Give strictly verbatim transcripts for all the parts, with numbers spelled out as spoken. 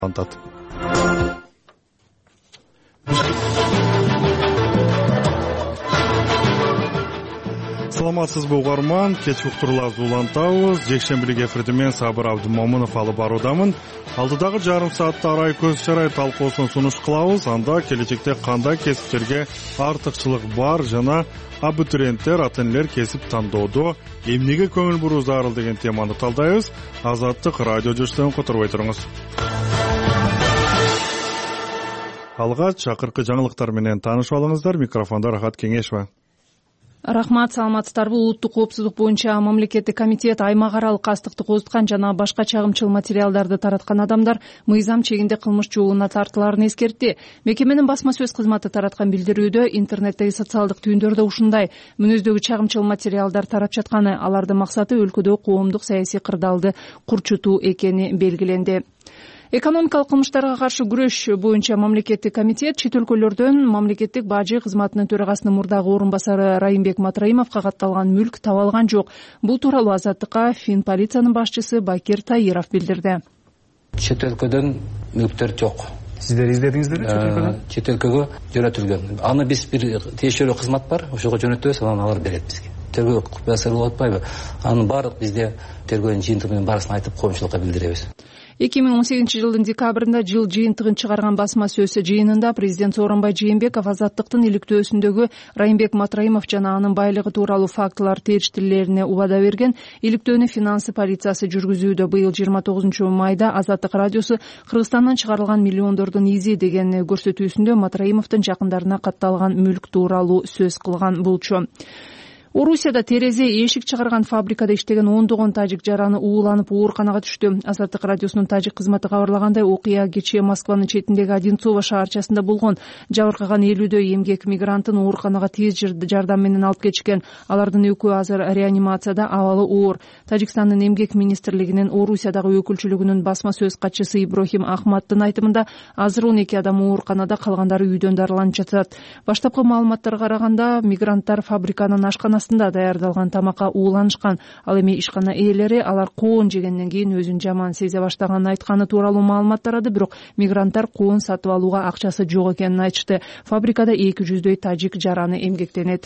антат. Саламатсызбы угарман, кеч уктурларды улантабыз. Жекшембилик эфирди мен Сабыр Абдымомунов алып баруудамын. Алдыдагы жарым саатта арай көз чарай талкуусун сунуш кылабыз. Анда келечекте кандай кесиптерге артыкчылык бар жана абитуриенттер, ата-энелер кесип тандоодо эмнеге көңүл буруу зарыл деген теманы талдайбыз. Азаттык радио жүрүштөн которбой туруңуз. Алгач акыркы жаңылыктар менен таанышып алыңыздар. Микрофондо Рахат Кеңешова. Рахмат, саламатсыздарбы. Улуттук коопсуздук боюнча мамлекеттик комитет аймак аралык астыкты козуткан жана башка чагымчыл материалдарды тараткан адамдар мыйзам чегинде кылмыш жообуна тартылаарын эскертти. Мекеменин басма сөз кызматы тараткан билдирүүдө интернеттеги социалдык түйүндөрдө ушундай мүнөздөгү чагымчыл материалдар тарап жатканы, алардын максаты өлкөдө коомдук саясий кырдаалды курчутуу экени белгиленди. Экономикалык кылмыштарга каршы күрөш боюнча мамлекеттик комитет чет өлкөлөрдөн мамлекеттик бажы кызматынын төрагасынын мурдагы орун басары Райымбек Матраимовго катталган мүлк таба алган жок. Бул тууралуу Азаттыкка Фин полициянын башчысы Бакир Таиров билдирди. Чет өлкөдөн мүлктөр жок. Сиздер издедиңиздерби чет өлкөдөн? Чет өлкөгө жөнөтүлгөн. Аны биз бир тиешелүү кызмат бар, ошого жөнөтөбүз, анан алар берет бизге. Тергөө купясы болуп атпайбы? Анын баардык бизде тергөөнүн жыйынтыгы менен баарысын айтып коомчулукка билдиребиз. эки миң он сегизинчи жылдын декабрында жыл жыйынтыгын чыгарган басма сөз жыйынында президент Сооронбай Жээнбеков Азаттыктын иликтөөсүндөгү Райымбек Матраимов жана анын байлыгы тууралуу фактылар териштирилерине убада берген. Иликтөөнү финансы полициясы жүргүзүүдө. Быйыл жыйырма тогузунчу майда Азаттык радиосу Кыргызстандан чыгарылган миллиондордун изи деген көрсөтүүсүндө Матраимовдун жакындарына катталган мүлк тууралуу сөз кылган болчу. Орусияда терезе эшик чыгарган фабрикада иштеген ондогон тажик жараны ууланып ооруканага түштү. Азаттык радиосунун тажик кызматы кабарлагандай, окуя кечээ Москванын четиндеги Одинцово шаарчасында болгон. Жабыркаган элүүдөй эмгек мигрантын ооруканага тез жардам менен алып кетишкен. Алардын экөө азыр реанимацияда, абалы оор. Тажикстандын эмгек министрлигинин Орусиядагы өкүлчүлүгүнүн басма сөз катчысы Иброхим Ахматтын айтымында, азыр он эки адам ооруканада, калгандары үйдөн дарыланып жатат. Баштапкы маалыматтарга караганда, мигранттар фабриканын ашканасында даярдалган тамакка ууланышкан. Ал эми ишкана ээлери алар коон жегенден кийин өзүн жаман сезе баштаганын айтканы тууралуу маалымат тарады, бирок мигранттар коон сатып алууга акчасы жок экенин айтышты. Фабрикада эки жүздөй тажик жараны эмгектенет.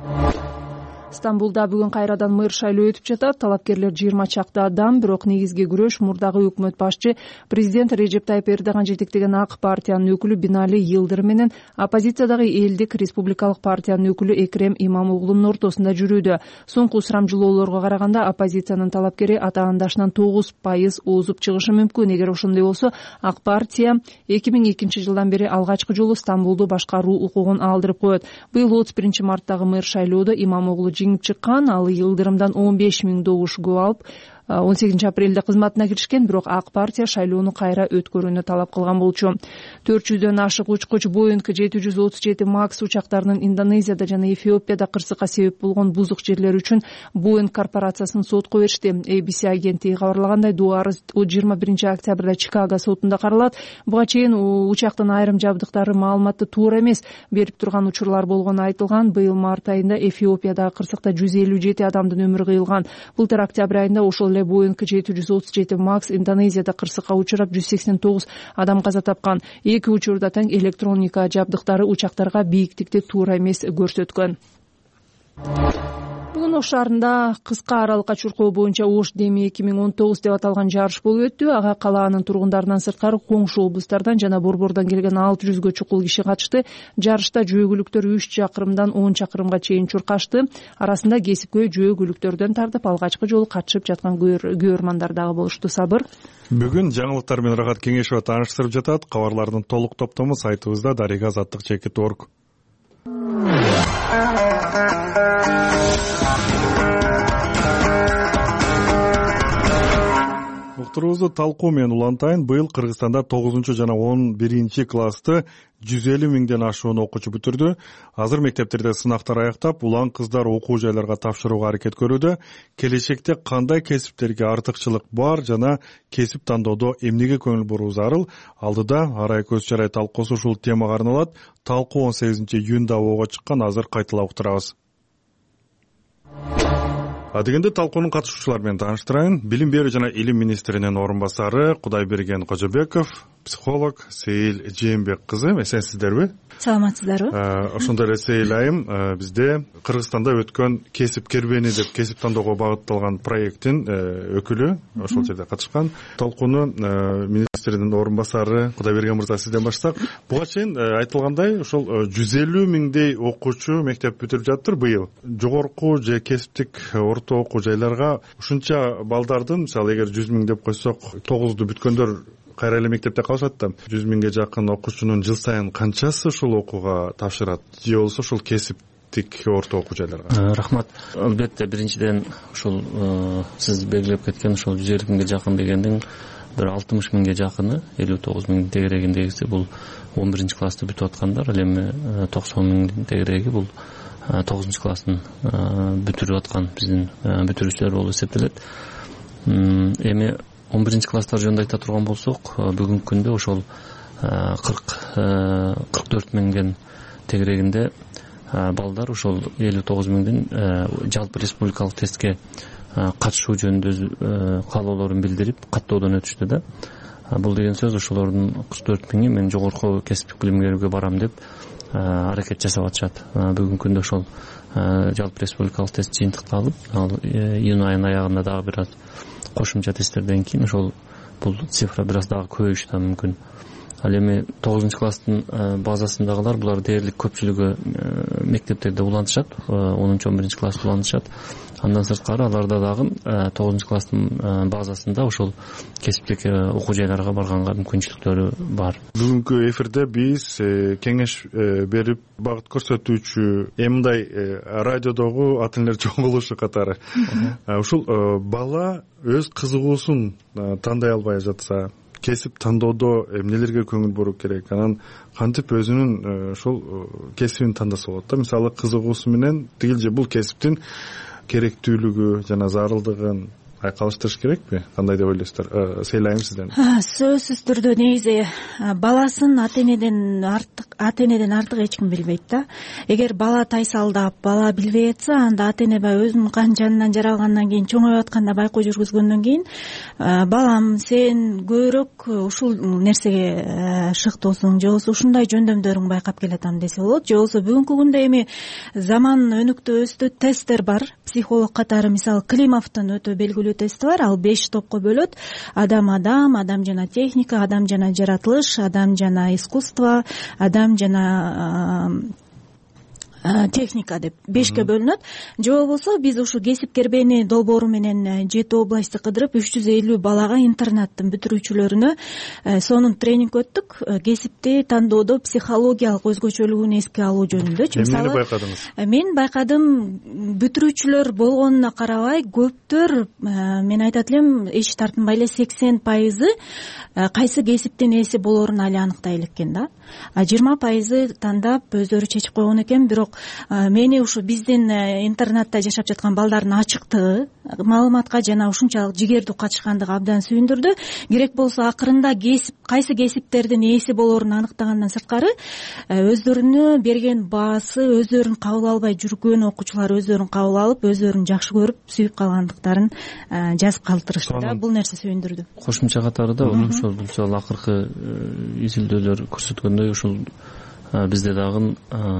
Стамбулда бүгүн кайрадан мэр шайлоо өтүп жатат. Талапкерлер жыйырма чакты адам, бирок негизги күрөш мурдагы өкмөт башчы президент Режеп Тайып Эрдоган жетектеген ак партиянын өкүлү Бинали Йылдырым менен оппозициядагы Элдик республикалык партиянын өкүлү Экрем Имамоглунун ортосунда жүрүүдө. Соңку сурамжылоолорго караганда оппозициянын талапкери атаандашынан тогуз пайыз озуп чыгышы мүмкүн. Эгер ошондой болсо, ак партия эки миң экинчи жылдан бери алгачкы жолу Стамбулду башкаруу укугун алдырып коет. Быйыл отуз биринчи марттагы мэр шайлоодо Имамоглу жеңип чыккан. Ал Йылдырымдан он беш миң добуш көп алып он сегизинчи апрелде кызматына киришкен, бирок ак партия шайлоону кайра өткөрүүнү талап кылган болчу. төрт жүздөн ашык учкуч Боинг жети жүз отуз жети макс учактарынын Индонезияда жана Эфиопияда кырсыкка себеп болгон бузук жерлер үчүн Боинг корпорациясын сотко беришти. эй би си агенттиги кабарлагандай, доо арыз жыйырма биринчи октябрда Чикаго сотунда каралат. Буга чейин учактын айрым жабдыктары маалыматты туура эмес берип турган учурлар болгону айтылган. Быйыл март айында Эфиопиядагы кырсыкта жүз элүү жети адамдын өмүрү кыйылган. Былтыр октябрь айында ошол Боинг жети жүз отуз жети макс Индонезияда кырсыкка учурап жүз сексен тогуз адам каза тапкан. Эки учурда тең электроника жабдыктары учактарга бийиктикти туура эмес көрсөткөн. Бүгүн Ош шаарында кыска аралыкка чуркоо боюнча Ош деми эки миң он тогуз деп аталган жарыш болуп өттү. Ага калаанын тургундарынан сырткары коңшу облустардан жана Борбордон келген алты жүзгө чукул киши катышты. Жарышта жөөгүлүктөр үч чакырымдан он чакырымга чейин чуркашты. Арасында кесипкөй жөөгүлүктөрдөн тартып алгачкы жолу катышып жаткан көрөрмандар дагы болушту. Сабыр. Бүгүн жаңылыктар менен Рахат Кеңешова тааныштырып жатат. Кабарлардын толук топтому сайтыбызда дарига азаттык чекит точка орг. Уктуруубузду талкуу менен улантайын. Быйыл Кыргызстанда тогузунчу жана он биринчи классты жүз элүү миңден ашуун окуучу бүтүрдү. Азыр мектептерде сынактар аяктап, улан кыздар окуу жайларга тапшырууга аракет көрүүдө. Келечекте кандай кесиптерге артыкчылык бар жана кесип тандоодо эмнеге көңүл буруу зарыл? Алдыда арай көз чарай талкуусу ушул темага арналат. Талкуу он сегизинчи июнда ого чыккан, азыр кайталап уктурабыз. А дегенде талкуунун катышуучулары менен тааныштырайын. Билим берүү жана илим министринин орун басары Кудайберген Кожобеков, психолог Сейил Жээнбек кызы. Эсенсиздерби? Саламатсыздарбы? Ошондой эле Сейил айым, бизде Кыргызстанда өткөн кесип кербени деп кесип тандоого багытталган проекттин өкүлү ошол жерде катышкан. Талкууну министринин орун басары Кудайберген мырза, сизден баштасак. Буга чейин айтылгандай, ошол жүз элүү миңдей окуучу мектеп бүтүрүп жатыр быйыл. Жогорку же кесиптик орто окуу жайларга ушунча балдардын, мисалы эгер жүз миң деп койсок, тогузду бүткөндөр кайра эле мектепте калышат да. жүз миңге жакын окуучунун жыл сайын канчасы ушул окууга тапшырат же болбосо ушул кесиптик орто окуу жайларга? Рахмат. Албетте, биринчиден ушул сиз белгилеп кеткен ушул жүз элүү миңге жакын дегендин бир алтымыш миңге жакыны, элүү тогуз миң тегерегиндегиси бул он биринчи классты бүтүп аткандар. Ал эми токсон миңдин тегереги бул тогузунчу класстын бүтүрүп аткан биздин бүтүрүүчүлөр болуп эсептелет. Эми он биринчи класстар жөнүндө айта турган болсок, бүгүнкү күндө ошол кырк кырк төрт миңдин тегерегинде балдар ошол элүү тогуз миңдин жалпы республикалык тестке катышуу жөнүндө каалоолорун билдирип каттоодон өтүштү да. Бул деген сөз ошолордун кырк төрт миңи мен жогорку кесиптик билим берүүгө барам деп аракет жасап атышат. Бүгүнкү күндө ошол жалпы республикалык тест жыйынтыкталып, ал июнь айынын аягында дагы бир аз кошумча тесттерден кийин ошол бул цифра бир аз дагы көбөйүшү да мүмкүн. Ал эми тогузунчу класстын базасындагылар, булар дээрлик көпчүлүгү мектептерде улантышат, онунчу он биринчи класста улантышат. Андан сырткары аларда дагы тогузунчу класстын базасында ошол кесиптик окуу жайларга барганга мүмкүнчүлүктөрү бар. Бүгүнкү эфирде биз кеңеш берип багыт көрсөтүүчү эмындай радиодогу ата энелер чогулушу катары ушул бала өз кызыгуусун тандай албай жатса, кесип тандоодо эмнелерге көңүл буруу керек, анан кантип өзүнүн ошол кесибин тандаса болот да. Мисалы кызыгуусу менен тигил же бул кесиптин керектүүлүгү жана зарылдыгын айкалыштырыш керекпи? Кандай деп ойлойсуздар? Сейлайым сизден. Сөзсүз түрдө негизи баласын ата энеден артык ата энеден артык эч ким билбейт да. Эгер бала тайсалдап, бала билбей атса, анда ата эне баягы өзүнүн кан жанынан жаралгандан кийин, чоңоюп атканда байкоо жүргүзгөндөн кийин, балам сен көбүрөөк ушул нерсеге шыктоосуң же болбосо ушундай жөндөмдөрүң байкап келатам десе болот. Же болбосо бүгүнкү күндө эми заман өнүктү, өстү, тесттер бар. Психолог катары мисалы Климовдун өтө белгилүү тести бар. Ал беш топко бөлөт. Адам адам, адам жана техника, адам жана жаратылыш, адам жана искусство, адам жана техника деп бешке бөлүнөт. Же болбосо биз ушу кесип кербени долбоору менен жети областты кыдырып үч жүз элүү балага интернаттын бүтүрүүчүлөрүнө сонун тренинг өттүк. Кесипти тандоодо психологиялык өзгөчөлүгүн эске алуу жөнүндө. Эмнени байкадыңыз? Мен байкадым, бүтүрүүчүлөр болгонуна карабай көптөр, мен айтат элем, эч тартынбай эле сексен пайызы кайсы кесиптин ээси болоорун али аныктай элеккен да. А жыйырма пайызы тандап өздөрү чечип койгон экен. Бирок мени ушу биздин интернатта жашап жаткан балдардын ачыктыгы, маалыматка жана ушунчалык жигердүү катышкандыгы абдан сүйүндүрдү. Керек болсо акырында кесип кайсы кесиптердин ээси болоорун аныктагандан сырткары өздөрүнө берген баасы, өздөрүн кабыл албай жүргөн окуучулар өздөрүн кабыл алып, өздөрүн жакшы көрүп, сүйүп калгандыктарын жазып калтырышты да. Бул нерсе сүйүндүрдү. Кошумча катары да ошол мисалы акыркы изилдөөлөр көрсөткөндөй, ушул бизде дагы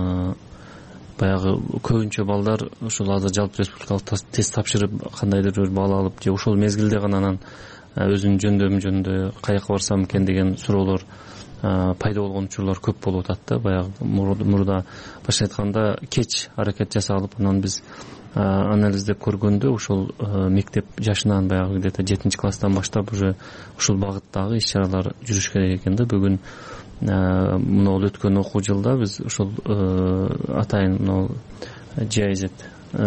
баягы көбүнчө балдар ушул азыр жалпы республикалык тест тапшырып, кандайдыр бир баал алып, же ошол мезгилде гана анан өзүнүн жөндөмү жөнүндө каяка барсам экен деген суроолор пайда болгон учурлар көп болуп атат да. Баягы мурда башка айтканда кеч аракет жасалып, анан биз анализдеп көргөндө ошол мектеп жашынан баягы где-то жетинчи класстан баштап уже ушул багыттагы иш чаралар жүрүш керек экен да. Бүгүн мына өткөн окуу жылда биз ошол атайын мына джи ай зет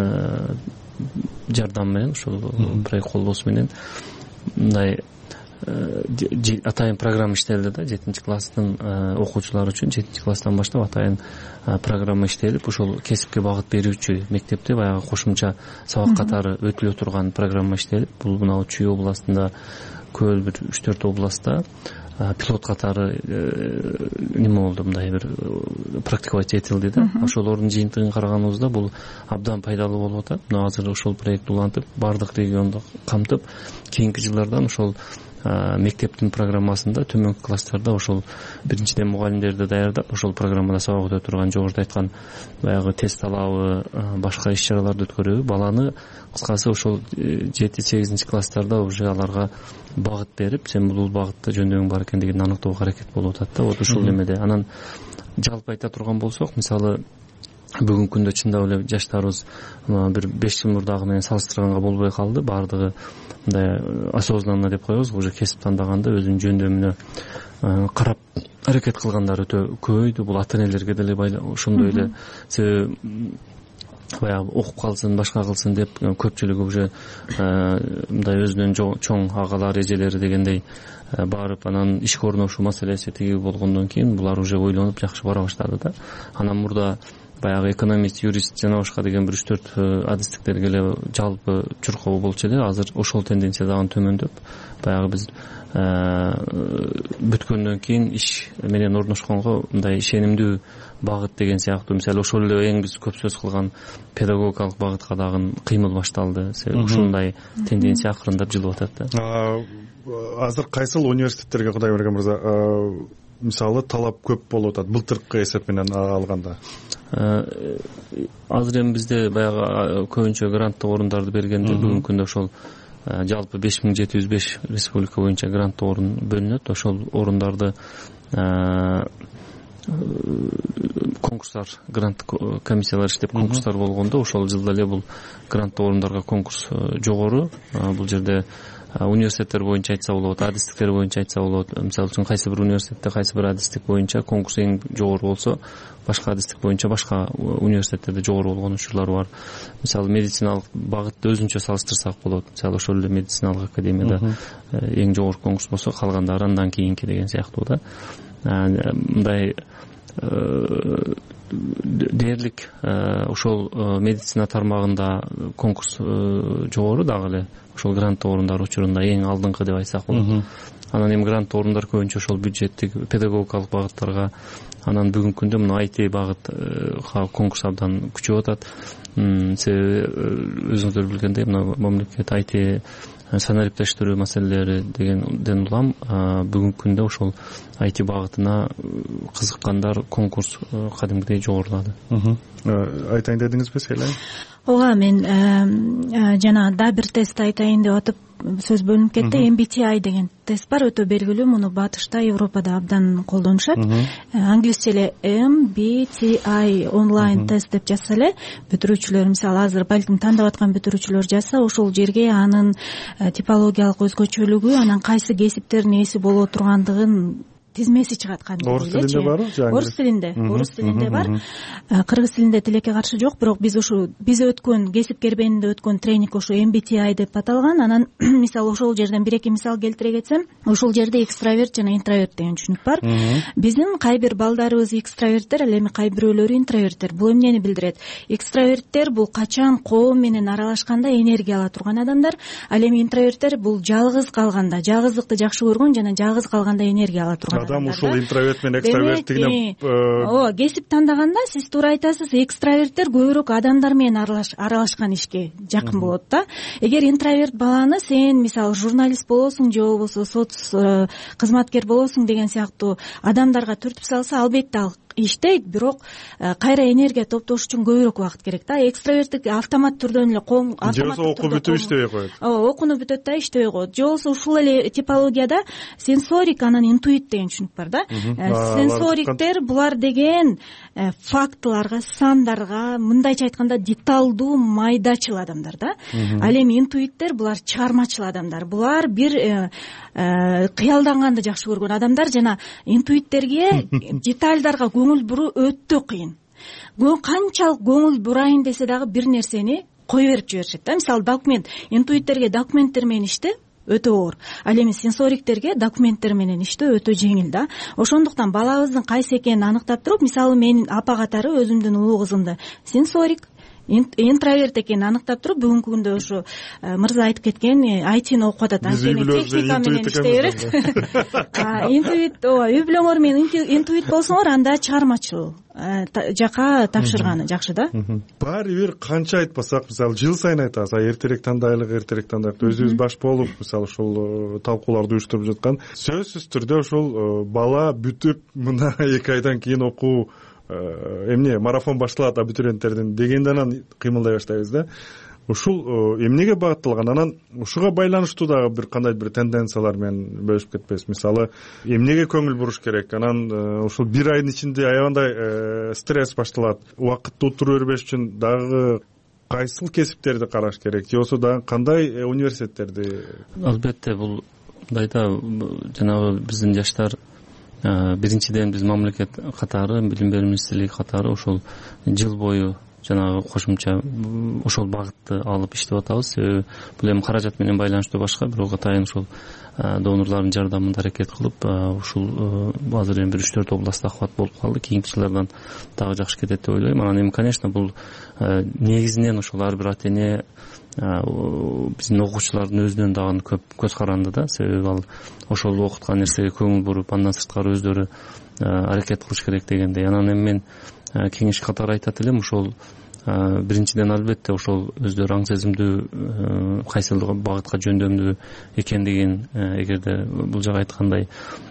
жардам менен, ошол проект колдоосу менен мындай атайын программа иштелди да. жетинчи класстын окуучулары үчүн жетинчи класстан баштап атайын программа иштелип, ошол кесипке багыт берүүчү мектепте баягы кошумча сабак катары өтүлө турган программа иштелип, бул мына Чүй областында, Көл бир үч төрт областта пилот катары неме болду, мындай бир практиковать этилди да. Ошолордун жыйынтыгын караганыбызда бул абдан пайдалуу болуп атат. Мына азыр ошол проект улантып, баардык регионду камтып, кийинки жылдардан ошол мектептин программасында төмөнкү класстарда ошол биринчиден мугалимдерди даярдап, ошол программада сабак өтө турган, жогоруда айткан баягы тест алабы, башка иш чараларды өткөрөбү. Баланы кыскасы ошол жети сегизинчи класстарда уже аларга багыт берип, сен бул багытта жөндөгүң бар экендигин аныктоого аракет болуп атат да. Вот ушул эмеде анан жалпы айта турган болсок, мисалы бүгүнкү күндө чындап эле жаштарыбыз бир беш жыл мурдагы менен салыштырганга болбой калды. Баардыгы мындай осознанно деп коебуз, уже кесип тандаганда өзүнүн жөндөмүнө карап аракет кылгандар өтө көбөйдү. Бул ата энелерге деле ошондой эле, себеби баягы окуп калсын, башка кылсын деп көпчүлүгү уже мындай өзүнүн чоң агалар, эжелери дегендей барып, анан ишке орношуу маселеси тиги болгондон кийин булар уже ойлонуп жакшы бара баштады да. Анан мурда баягы экономист, юрист жана башка деген бир үч төрт адистиктерге эле жалпы чуркоо болчу эле. Азыр ошол тенденция дагы төмөндөп, баягы биз бүткөндөн кийин иш менен орношконго мындай ишенимдүү багыт деген сыяктуу, мисалы ошол эле эң биз көп сөз кылган педагогикалык багытка дагы кыймыл башталды. Ушундай тенденция акырындап жылып атат да. Азыр кайсыл университеттерге, Кудай берген мырза, мисалы талап көп болуп атат былтыркы эсеп менен алганда? Азыр эми бизде баягы көбүнчө гранттык орундарды бергенде бүгүнкү күндө ошол жалпы беш миң жети жүз беш республика боюнча гранттык орун бөлүнөт. Ошол орундарды конкурстар, гранттык комиссиялар иштеп конкурстар болгондо ошол жылда эле бул гранттык орундарга конкурс жогору. Бул жерде университеттер боюнча айтса болот, адистиктер боюнча айтса болот. Мисалы үчүн кайсы бир университетте кайсы бир адистик боюнча конкурс эң жогору болсо, башка адистик боюнча башка университеттерде жогору болгон учурлар бар. Мисалы медициналык багытты өзүнчө салыштырсак болот. Мисалы ошол эле медициналык академияда эң жогору конкурс болсо, калгандары андан кийинки деген сыяктуу да. Мындай дээрлик ошол медицина тармагында конкурс жогору дагы эле ошол гранттык орундар учурунда эң алдыңкы деп айтсак болот. Анан эми гранттык орундар көбүнчө ошол бюджеттик педагогикалык багыттарга, анан бүгүнкү күндө мына ай ти багытка конкурс абдан күчөп атат. Себеби өзүңүздөр билгендей, мына мамлекет ай ти санарип тештирүү маселелери дегенден улам бүгүнкү күндө ошол ай ти багытына кызыккандар конкурс кадимгидей жогорулады. Айтайын дедиңизби Селай? Ооба, мен жана да бир тест айтайын деп атып сөз бөлүнүп кетти. эм би ти ай деген тест бар, өтө белгилүү. Муну батышта, Европада абдан колдонушат. Англисче эле эм би ти ай онлайн тест деп жазса эле, бүтүрүүчүлөр, мисалы азыр балким тандап аткан бүтүрүүчүлөр жазса, ошол жерге анын типологиялык өзгөчөлүгү, анан кайсы кесиптердин ээси боло тургандыгын тизмеси чыгат. Орус тилинде барбы? Орус тилинде, орус тилинде бар. Кыргыз тилинде тилекке каршы жок, бирок биз ушу биз өткөн кесип кербенинде өткөн тренинг ошо эм би ти ай деп аталган. Анан мисалы ошол жерден бир эки мисал келтире кетсем, ошол жерде экстраверт жана интроверт деген түшүнүк бар. Биздин кай бир балдарыбыз экстраверттер, ал эми кай бирөөлөрү интроверттер. Бул эмнени билдирет? Экстраверттер бул качан коом менен аралашканда энергия ала турган адамдар, ал эми интроверттер бул жалгыз калганда, жалгыздыкты жакшы көргөн жана жалгыз калганда энергия ала турган адам. Ушул интроверт менен экстраверттигине ооба, кесип тандаганда сиз туура айтасыз, экстраверттер көбүрөөк адамдар менен аралашкан ишке жакын болот да. Эгер интроверт баланы сен мисалы журналист болосуң же болбосо соц кызматкер болосуң деген сыяктуу адамдарга түртүп салса, албетте ал иштейт, бирок кайра энергия топтош үчүн көбүрөөк убакыт керек да. Экстраверттик автомат түрдөн эле коом автоматтык окуу бүтүп иштебей коет. Ооба, окууну бүтөт да, иштебей коет. Же болбосо ушул эле типологияда сенсорик анан интуит деген түшүнүк бар да. Сенсориктер булар деген фактыларга, сандарга, мындайча айтканда деталдуу, майдачыл адамдар да. Ал эми интуиттер булар чыгармачыл адамдар. Булар бир кыялданганды жакшы көргөн адамдар, жана интуиттерге детальдарга көңүл буруу өтө кыйын. Канчалык көңүл бурайын десе дагы бир нерсени кое берип жиберишет да. Мисалы документ, интуиттерге документтер менен иштөө өтө оор. Ал эми сенсориктерге документтер менен иштөө өтө жеңил да. Ошондуктан балабыздын кайсы экенин аныктап туруп, мисалы мен апа катары өзүмдүн улуу кызымды сенсорик, интроверт экенин аныктап туруп бүгүнкү күндө ушу мырза айтып кеткен айтини окуп атат, анткени техника менен иштей берет. Интуит, ооба, үй бүлөңөр менен интуит болсоңор анда чыгармачыл жака тапшырганы жакшы да. Баары бир канча айтпасак, мисалы жыл сайын айтабыз, эртерээк тандайлык, эртерээк тандайлык, өзүбүз баш болуп мисалы ушул талкууларды уюштуруп жаткан, сөзсүз түрдө ушул бала бүтүп мына эки айдан кийин окуу эмне марафон башталат абитуриенттердин дегенде анан кыймылдай баштайбыз да. Ушул эмнеге багытталган, анан ушуга байланыштуу дагы бир кандай бир тенденциялар менен бөлүшүп кетпейбиз. Мисалы эмнеге көңүл буруш керек, анан ушул бир айдын ичинде аябандай стресс башталат, убакытты утура бербеш үчүн дагы кайсыл кесиптерди караш керек, же болбосо дагы кандай университеттерди? Албетте бул мындайда жанагы биздин жаштар биринчиден биз мамлекет катары, билим берүү министрлиги катары ошол жыл бою жанагы кошумча ошол багытты алып иштеп атабыз. Себеби бул эми каражат менен байланыштуу башка, бирок атайын ошол донорлордун жардамында аракет кылып ушул азыр эми бир үч төрт областта охват болуп калды. Кийинки жылдардан дагы жакшы кетет деп ойлойм. Анан эми конечно бул негизинен ошол ар бир ата эне биздин окуучулардын өзүнөн дагы көп көз каранды да. Себеби ал ошол окуткан нерсеге көңүл буруп, андан сырткары өздөрү аракет кылыш керек дегендей. Анан эми мен кеңеш катары айтат элем, ошол биринчиден албетте ошол өздөрү аң сезимдүү кайсыл багытка жөндөмдүү экендигин эгерде бул жагы айткандай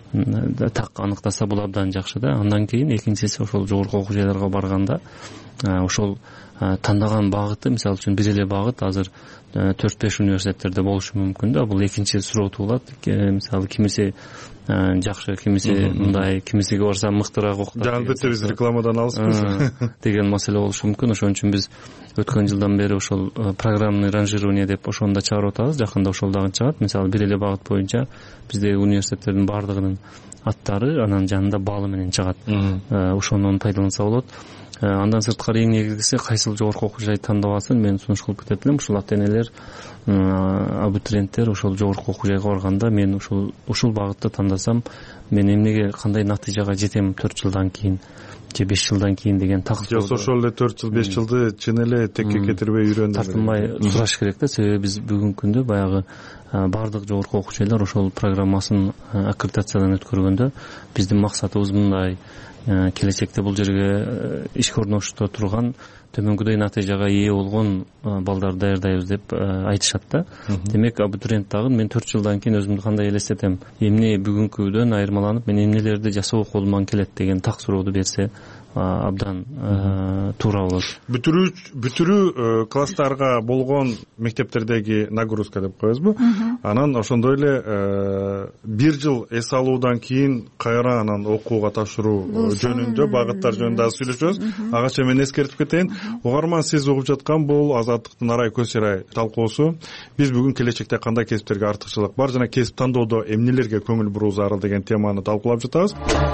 так аныктаса бул абдан жакшы да. Андан кийин экинчиси ошол жогорку окуу жайларга барганда ошол тандаган багыты, мисалы үчүн бир эле багыт азыр төрт беш университеттерде болушу мүмкүн да. Бул экинчи суроо туулат. Мисалы кимиси жакшы, кимиси мындай, кимисиге барсам мыктыраак окутат. Албетте биз рекламадан алыспыз деген маселе болушу мүмкүн. Ошон үчүн биз өткөн жылдан бери ошол программный ранжирование деп ошону да чыгарып атабыз. Жакында ошол дагы чыгат. Мисалы бир эле багыт боюнча биздеги университеттердин баардыгынын аттары анан жанында баалы менен чыгат. Ошондон пайдаланса болот. Андан сырткары эң негизгиси кайсыл жогорку окуу жай тандабасын мен сунуш кылып кетет элем. Ушул ата энелер, абитуриенттер ошол жогорку окуу жайга барганда мен ушул ушул багытты тандасам мен эмнеге, кандай натыйжага жетем төрт жылдан кийин же беш жылдан кийин деген такыр. Жок, ошол эле төрт жыл беш жылды чын эле текке кетирбей үйрөндүм. Тартынбай сураш керек да. Себеби биз бүгүнкү күндө баягы баардык жогорку окуу жайлар ошол программасын аккредитациядан өткөргөндө биздин максатыбыз мындай: келечекте бул жерге ишке орношто турган төмөнгүдөй натыйжага ээ болгон балдарды даярдайбыз деп айтышат да. Демек абитуриент дагы мен төрт жылдан кийин өзүмдү кандай элестетем, эмне бүгүнкүдөн айырмаланып мен эмнелерди жасоо колуман келет деген так сурооду берсе абдан туура болот. Бүтүрүү бүтүрүү класстарга болгон мектептердеги нагрузка деп коебузбу? Анан ошондой эле бир жыл эс алуудан кийин кайра анан окууга тапшыруу жөнүндө, багыттар жөнүндө дагы сүйлөшөбүз. Агача мен эскертип кетейин. Угарман, сиз угуп жаткан бул Азаттыктын Арай көз чырай талкуусу. Биз бүгүн келечекте кандай кесиптерге артыкчылык бар жана кесип тандоодо эмнелерге көңүл буруу зарыл деген теманы талкуулап жатабыз.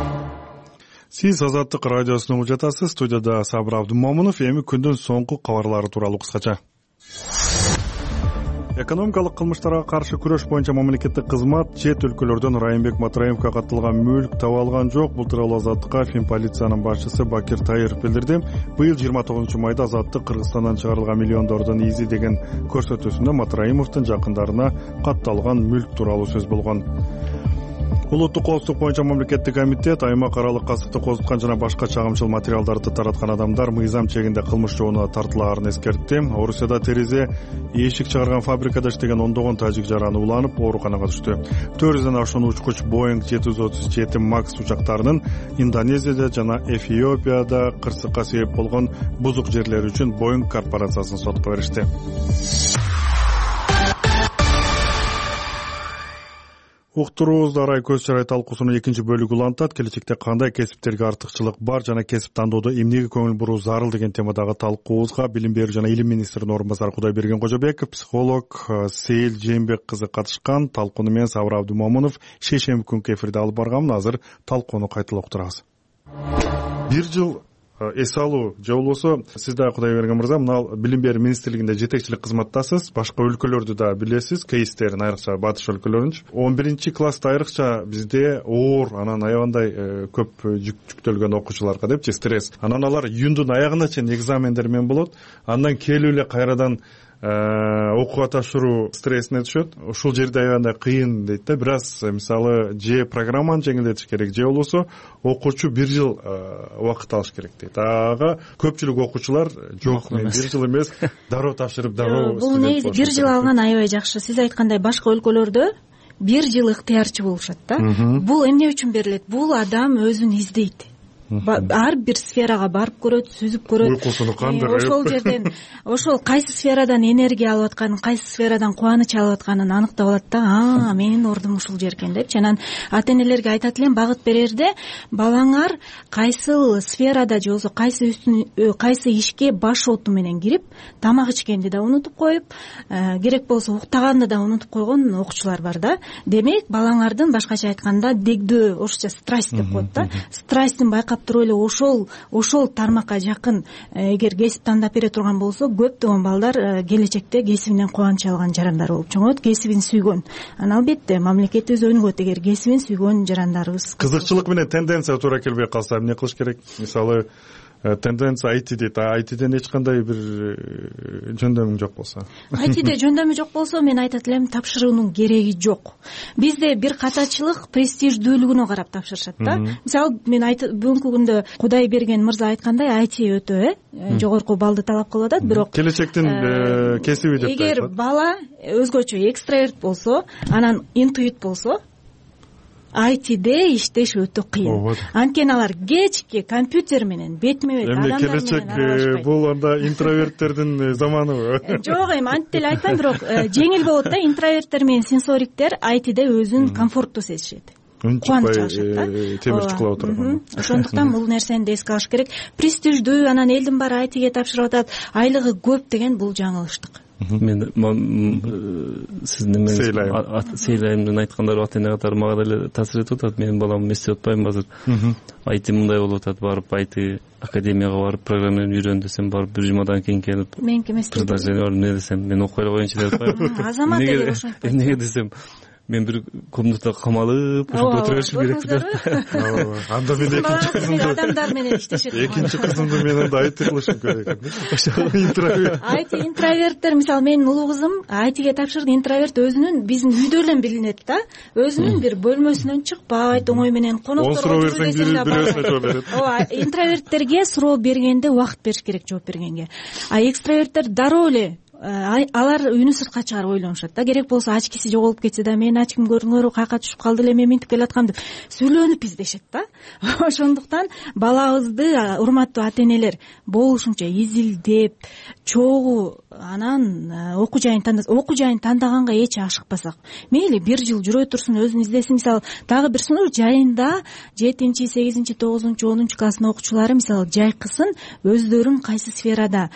Сиз Азаттык радиосуна угуп жатасыз. Студияда Сабыр Абдумомунов. Эми күндүн соңку кабарлары тууралуу кыскача. Экономикалык кылмыштарга каршы күрөш боюнча мамлекеттик кызмат чет өлкөлөрдөн Райымбек Матраимовго катталган мүлк таба алган жок. Бул тууралуу Азаттыкка Финполициянын башчысы Бакир Таиров билдирди. Быйыл жыйырма тогузунчу майда Азаттык Кыргызстандан чыгарылган миллиондордун изи деген көрсөтүүсүндө Матраимовдун жакындарына катталган мүлк тууралуу сөз болгон. Улуттук коопсуздук боюнча мамлекеттик комитет аймак аралык касыпты козуткан жана башка чагымчыл материалдарды тараткан адамдар мыйзам чегинде кылмыш жообуна тартылаарын эскертти. Орусияда терезе эшик чыгарган фабрикада иштеген ондогон тажик жараны уланып ооруканага түштү. төрт жүздөн ашуун учкуч Боинг жети жүз отуз жети Макс учактарынын Индонезияда жана Эфиопияда кырсыкка себеп болгон бузук жерлери үчүн Боинг корпорациясын сотко беришти. Уктуруубузда Арай көз чырай талкуусунун экинчи бөлүгү улантат. Келечекте кандай кесиптерге артыкчылык бар жана кесип тандоодо эмнеге көңүл буруу зарыл деген темадагы талкуубузга билим берүү жана илим министринин орун басары Кудайберген Кожобеков, психолог Сейил Жээнбек кызы катышкан. Талкууну мен Сабыр Абдумомунов шейшемби күнкү эфирде алып барганмын. Азыр талкууну кайталап уктурабыз. Бир жыл эс алуу же болбосо сиз дагы Кудайберген мырза мына билим берүү министрлигинде жетекчилик кызматтасыз, башка өлкөлөрдү да билесиз, кейстерин, айрыкча батыш өлкөлөрүнчү. он биринчи класста айрыкча бизде оор, анан аябандай көп жүктөлгөн окуучуларга депчи стресс. Анан алар июндун аягына чейин экзамендер менен болот. Андан келип эле кайрадан окууга тапшыруу стрессине түшөт. Ушул жерде аябандай кыйын дейт да. Бир аз мисалы же программаны жеңилдетиш керек, же болбосо окуучу бир жыл убакыт алыш керек дейт. Ага көпчүлүк окуучулар жок, мен бир жыл эмес, дароо тапшырып, дароо. Бул негизи бир жыл алган аябай жакшы. Сиз айткандай башка өлкөлөрдө бир жыл ыктыярчы болушат да. Бул эмне үчүн берилет? Бул адам өзүн издейт. Ар бир сферага барып көрөт, сүзүп көрөт. Уйкусуну кандырып, ошол жерден, ошол кайсы сферадан энергия алып атканын, кайсы сферадан кубаныч алып атканын аныктап алат да. А, менин ордум ушул жер экен депчи. Анан ата энелерге айтат элем, багыт берерде балаңар кайсы сферада же болбосо кайсы үстүн кайсы ишке баш оту менен кирип, тамак ичкенди да унутуп коюп, керек болсо уктаганды да унутуп койгон окуучулар бар да. Демек, балаңардын башкача айтканда дегдөө, орусча страсть деп коет да. Страстин байкап туруп эле ошол ошол тармакка жакын эгер кесип тандап бере турган болсо, көптөгөн балдар келечекте кесибинен кубаныч алган жарандар болуп чоңоет, кесибин сүйгөн. Анан албетте мамлекетибиз өнүгөт эгер кесибин сүйгөн жарандарыбыз. Кызыкчылык менен тенденция туура келбей калса эмне кылыш керек? Мисалы тенденция ай ти дейт. ай тиден эч кандай бир жөндөмүң жок болсо. ай тиде жөндөмү жок болсо, мен айтат элем, тапшыруунун кереги жок. Бизде бир катачылык престиждүүлүгүнө карап тапшырышат да. Мисалы, мен бүгүнкү күндө Кудайберген мырза айткандай, ай ти өтө э жогорку баллды талап кылып атат, бирок келечектин кесиби деп айтат. Эгер бала өзгөчө экстраверт болсо, анан интуит болсо, ай тиде иштеш өтө кыйын. Анткени алар кечки компьютер менен бетме бет адамдар менен аралашпайт. Келечек бул анда интроверттердин заманыбы? Жок, эми антип деле айтпайм, бирок жеңил болот да. Интроверттер менен сенсориктер ай тиде өзүн комфорттуу сезишет. Кубаныч алышат да. Темир чукулап отурган. Ошондуктан бул нерсени да эске алыш керек. Престиждүү, анан элдин баары ай тиге тапшырып атат, айлыгы көп деген бул жаңылыштык. Мен сиздин сейлайымдын айткандары ата эне катары мага деле таасир этип атат. Менин балам эстеп атпайм азыр. ай ти мындай болуп атат, барып ай ти академияга барып программаны үйрөн десем, барып бир жумадан кийин келип меники эмес эмне десем, мен окуй эле коеюнчу деп атпайбы. Азамат эле ошентип. Эмнеге десем, мен бир комнатага камалып ошондо отура беришим керек деп. Анда мен экинчи кызымды адамдар менен иштешет. Экинчи кызымды мен анда ай ти кылышым керек экен. Интроверт. ай ти интроверттер, мисалы менин улуу кызым ай тиге тапшырды. Интроверт өзүнүн биздин үйдө эле билинет да. Өзүнүн бир бөлмөсүнөн чыкпайт, оңой менен конокторго жүрүп десем да бар. Ооба, интроверттерге суроо бергенде убакыт бериш керек жооп бергенге. А экстраверттер дароо эле алар үнү сыртка чыгарып ойлонушат да. Керек болсо ачкиси жоголуп кетсе да, мен ачким көрүнгөрү каяка түшүп калды эле, мен минтип келаткам деп сүйлөнүп издешет да. Ошондуктан балабызды, урматтуу ата энелер, болушунча изилдеп, чогуу анан окуу жайын тандаса, окуу жайын тандаганга эч ашыкпасак, мейли бир жыл жүрө турсун, өзүн издесин. Мисалы, дагы бир сунуш, жайында жетинчи, сегизинчи, тогузунчу, онунчу класстын окуучулары мисалы жайкысын өздөрүн кайсы сферада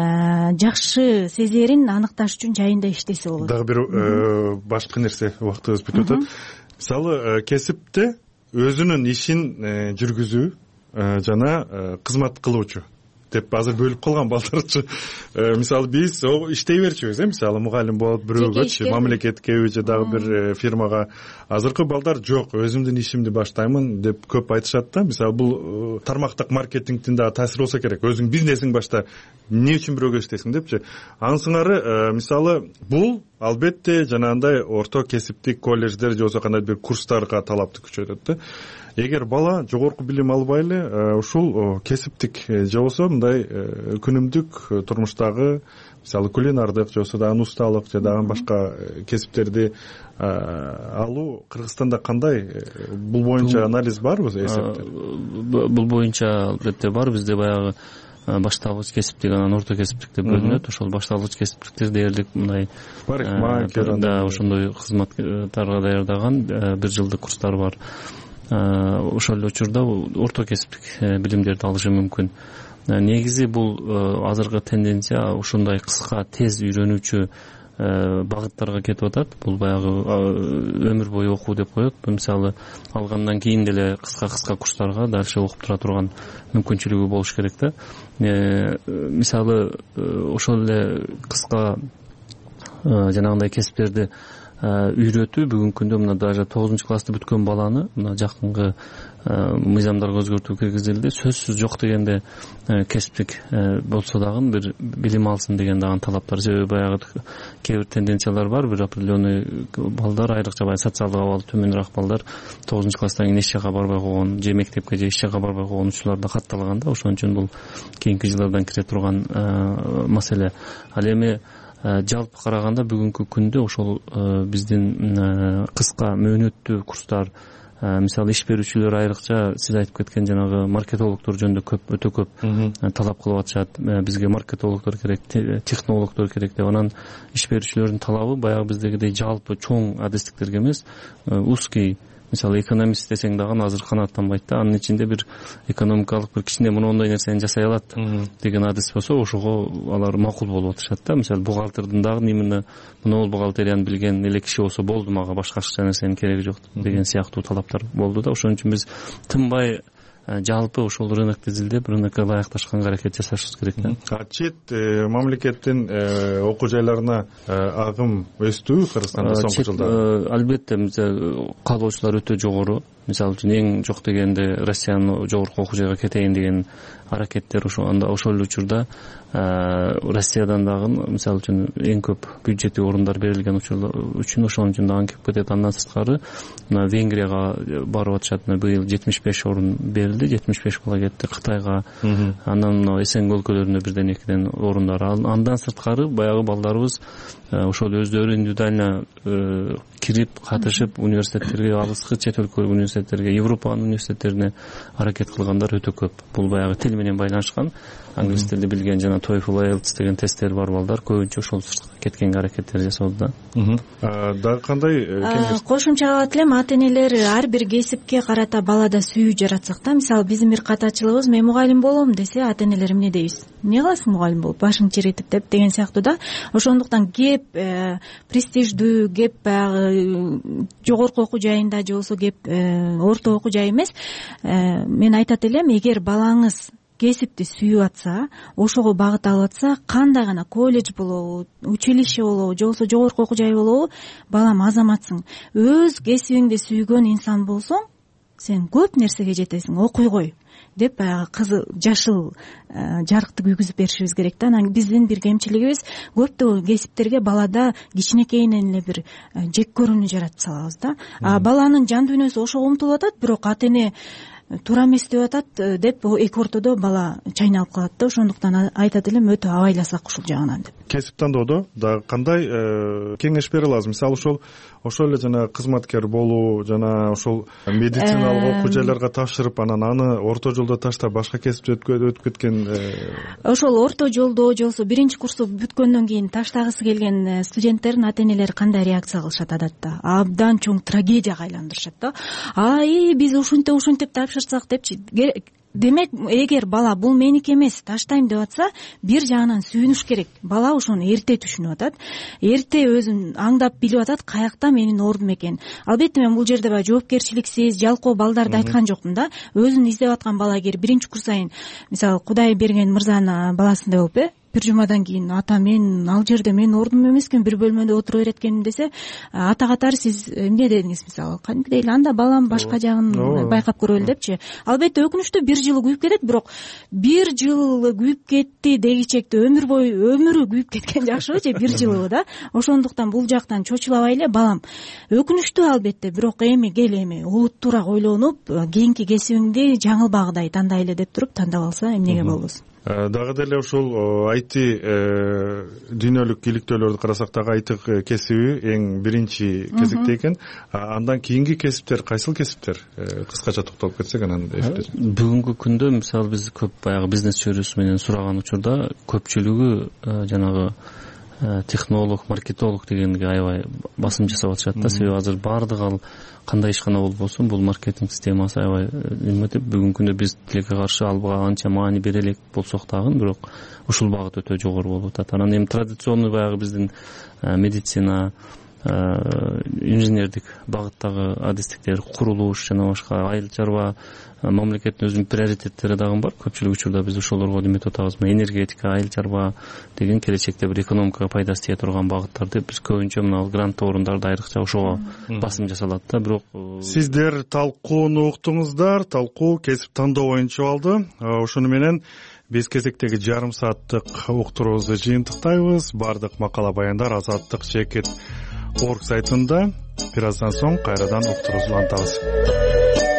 жакшы сезерин аныкташ үчүн жайында иштесе болот. Дагы бир башка нерсе, убактыбыз бүтүп атат. Мисалы, кесипте өзүнүн ишин жүргүзүү жана кызмат кылуучу деп азыр бөлүп калган балдарчы. Мисалы, биз иштей берчүбүз, э, мисалы мугалим болот бирөөгөчү, мамлекеткеби же дагы бир фирмага. Азыркы балдар жок, өзүмдүн ишимди баштаймын деп көп айтышат да. Мисалы, бул тармактык маркетингдин дагы таасири болсо керек. Өзүң бизнесиң башта, эмне үчүн бирөөгө иштейсиң депчи. Анын сыңары, мисалы, бул албетте жанагындай орто кесиптик колледждер же болбосо кандай бир курстарга талапты күчөтөт да. Эгер бала жогорку билим албай эле ушул кесиптик же болбосо мындай күнүмдүк турмуштагы, мисалы, кулинардык же болбосо дагы усталык же дагы башка кесиптерди алуу Кыргызстанда кандай? Бул боюнча анализ барбы, эсептер? Бул боюнча албетте бар. Бизде баягы башталгыч кесиптик, анан орто кесиптик деп бөлүнөт. Ошол башталгыч кесиптикте дээрлик мындай да ошондой кызматтарга даярдаган бир жылдык курстар бар. Ошол эле учурда орто кесиптик билимдерди алышы мүмкүн. Негизи бул азыркы тенденция ушундай кыска, тез үйрөнүүчү багыттарга кетип атат. Бул баягы өмүр бою окуу деп коет. Мисалы алгандан кийин деле кыска кыска курстарга дальше окуп тура турган мүмкүнчүлүгү болуш керек да. Мисалы ошол эле кыска жанагындай кесиптерди үйрөтүү бүгүнкү күндө мына даже тогузунчу классты бүткөн баланы мына жакынкы мыйзамдарга өзгөртүү киргизилди. Сөзсүз жок дегенде кесиптик болсо дагы бир билим алсын деген дагы талаптар. Себеби баягы кээ бир тенденциялар бар. Бир определенный балдар, айрыкча баягы социалдык абалы төмөнүрөөк балдар тогузунчу класстан кийин эч жака барбай койгон, же мектепке же эч жака барбай койгон учурлар да катталган да. Ошон үчүн бул кийинки жылдардан кире турган маселе. Ал эми жалпы караганда бүгүнкү күндө ошол биздин кыска мөөнөттүү курстар, мисалы иш берүүчүлөр айрыкча сиз айтып кеткен жанагы маркетологдор жөнүндө көп, өтө көп талап кылып атышат. Бизге маркетологдор керек, технологдор керек деп. Анан иш берүүчүлөрдүн талабы баягы биздегидей жалпы чоң адестиктерге эмес, узкий. Мисалы экономист десең дагы азыр канааттанбайт да. Анын ичинде бир экономикалык бир кичине моундай нерсени жасай алат деген адес болсо, ошого алар макул болуп атышат да. Мисалы бухгалтердин дагы именно монол бухгалтерияны билген эле киши болсо болду, мага башка нерсенин кереги жок деген сыяктуу талаптар болду да. Ошон үчүн биз тынбай жалпы ошол рынокду изилдеп, рынокко ылайыкташканга аракет жасашыбыз керек да. Чет мамлекеттин окуу жайларына агым өстү Кыргызстанда соңку жылдары? Албетте, каалоочулар өтө жогору. Мисалы үчүн эң жок дегенде Россиянын жогорку окуу жайга кетейин деген аракеттер ошол эле учурда Россиядан дагы мисалы үчүн эң көп бюджеттик орундар берилген үчүн ошон үчүн дагы кеп кетет. Андан сырткары мына Венгрияга барып атышат. Быйыл жетимиш беш орун берилди, жетимиш беш бала кетти. Кытайга, андан мына СНГ өлкөлөрүнө бирден экиден орундар. Андан сырткары баягы балдарыбыз ошол өздөрү индивидуально кирип катышып университеттерге, алыскы чет өлкөлүк университеттерге, Европанын университеттерине аракет кылгандар өтө көп. Бул баягы тил менен байланышкан, англис тилди билген жана TOEFL, IELTS деген тесттер бар балдар көбүнчө ошол кеткенге аракеттер жасоодо да. Дагы кандай кеңеш? Кошумча кылып элем, ата энелер ар бир кесипке карата балада сүйүү жаратсак да. Мисалы биздин бир катачылыгыбыз, мен мугалим болом десе, ата энелер эмне дейбиз? Эмне кыласың мугалим болуп, башың чиретип деп деген сыяктуу да. Ошондуктан кеп престиждүү, кеп баягы жогорку окуу жайында же болбосо кеп орто окуу жай эмес. Мен айтат элем, эгер балаңыз кесипти сүйүп атса, ошого багыт алып атса, кандай гана колледж болобу, училище болобу, же болбосо жогорку окуу жай болобу, балам азаматсың. Өз кесибиңди сүйгөн инсан болсоң, сен көп нерсеге жетесиң, окуй кой деп баягы кызыл жашыл жарыкты күйгүзүп беришибиз керек да. Анан биздин бир кемчилигибиз, көптөгөн кесиптерге балада кичинекейинен эле бир жек көрүүнү жаратып салабыз да. А баланын жан дүйнөсү ошого умтулуп атат, бирок ата эне туура эмес деп атат деп эки ортодо бала чайналып калат да. Ошондуктан айтат элем, өтө абайласак ушул жагынан деп. Кесип тандоодо дагы кандай кеңеш бере аласыз? Мисалы ошол ошол эле жана кызматкер болуу, жана ошол медициналык окуу жайларга тапшырып, анан аны орто жолдо таштап башка кесипте өтүп кеткен, ошол орто жолдо же болбосо биринчи курсту бүткөндөн кийин таштагысы келген студенттердин ата энелери кандай реакция кылышат адатта? Абдан чоң трагедияга айландырышат да. Ай, биз ушинтип ушинтип тапшырсак депчи. Демек, эгер бала бул меники эмес, таштайм деп атса, бир жагынан сүйүнүш керек. Бала ошону эрте түшүнүп атат, эрте өзүн аңдап билип атат, каякта менин ордум экен. Албетте мен бул жерде баягы жоопкерчиликсиз, жалкоо балдарды айткан жокмун да. Өзүн издеп аткан бала эгер биринчи курс сайын, мисалы Кудай берген мырзанын баласындай болуп, э бир жумадан кийин ата мен ал жерде менин ордум эмескен, бир бөлмөдө отура берет экенмин десе, ата катары сиз эмне дедиңиз? Мисалы кадимкидей эле анда балам башка жагын байкап көрөлү депчи. Албетте өкүнүчтүү бир жылы күйүп кетет, бирок бир жылы күйүп кетти дегичекте өмүр бою өмүрү күйүп кеткен жакшыбы же бир жылыбы да. Ошондуктан бул жактан чочулабай эле, балам өкүнүчтүү албетте, бирок эми кел эми олуттуураак ойлонуп, кийинки кесибиңди жаңылбагыдай тандай эле деп туруп тандап алса эмнеге болбосун. Дагы деле ушул ай ти дүйнөлүк иликтөөлөрдү карасак дагы ай ти кесиби эң биринчи кезекте экен. Андан кийинки кесиптер кайсыл кесиптер? Кыскача токтолуп кетсек анан. Бүгүнкү күндө мисалы биз көп баягы бизнес чөйрөсү менен сураган учурда көпчүлүгү жанагы технолог, маркетолог дегенге аябай басым жасап атышат да. Себеби азыр баардык ал кандай ишкана болбосун бул маркетинг системасы аябай эметип, бүгүнкү күндө биз тилекке каршы албага анча маани бере элек болсок дагы, бирок ушул багыт өтө жогору болуп атат. Анан эми традиционный баягы биздин медицина, инженердик багыттагы адистиктер, курулуш жана башка айыл чарба, мамлекеттин өзүнүн приоритеттери дагы бар. Көпчүлүк учурда биз ошолорго эметип атабыз. Энергетика, айыл чарба деген келечекте бир экономикага пайдасы тие турган багыттарды биз көбүнчө мына грант орундарда айрыкча ошого басым жасалат да. Бирок сиздер талкууну уктуңуздар. Талкуу кесип тандоо боюнча болду. Ошону менен биз кезектеги жарым сааттык уктуруубузду жыйынтыктайбыз. Бардык макала баяндар Азаттык чекит орг сайтында. Бир аздан соң кайрадан уктуруубузду улантабыз.